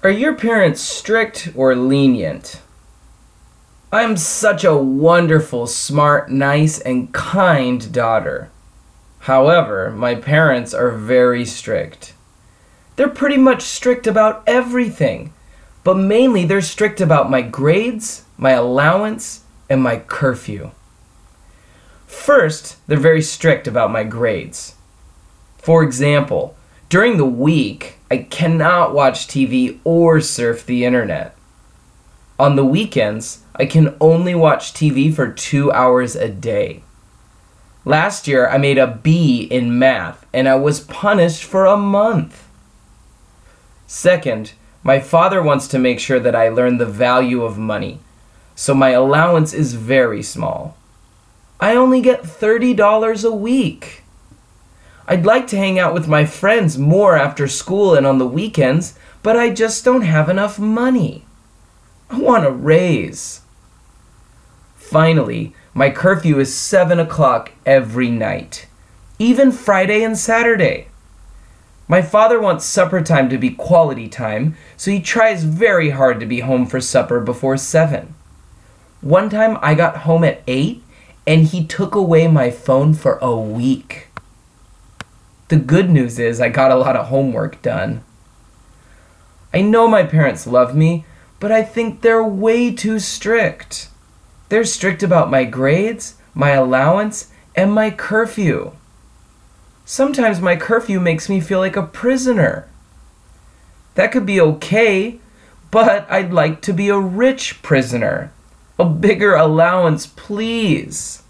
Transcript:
Are your parents strict or lenient? I'm such a wonderful, smart, nice, and kind daughter. However, my parents are very strict. They're pretty much strict about everything, but mainly they're strict about my grades, my allowance, and my curfew. First, they're very strict about my grades. For example, during the week, I cannot watch TV or surf the internet. On the weekends, I can only watch TV for 2 hours a day. Last year, I made a B in math, and I was punished for a month. Second, my father wants to make sure that I learn the value of money, so my allowance is very small. I only get $30 a week. I'd like to hang out with my friends more after school and on the weekends, but I just don't have enough money. I want a raise. Finally, my curfew is 7 o'clock every night, even Friday and Saturday. My father wants supper time to be quality time, so he tries very hard to be home for supper before 7. One time I got home at 8, and he took away my phone for a week. The good news is I got a lot of homework done. I know my parents love me, but I think they're way too strict. They're strict about my grades, my allowance, and my curfew. Sometimes my curfew makes me feel like a prisoner. That could be okay, but I'd like to be a rich prisoner. A bigger allowance, please.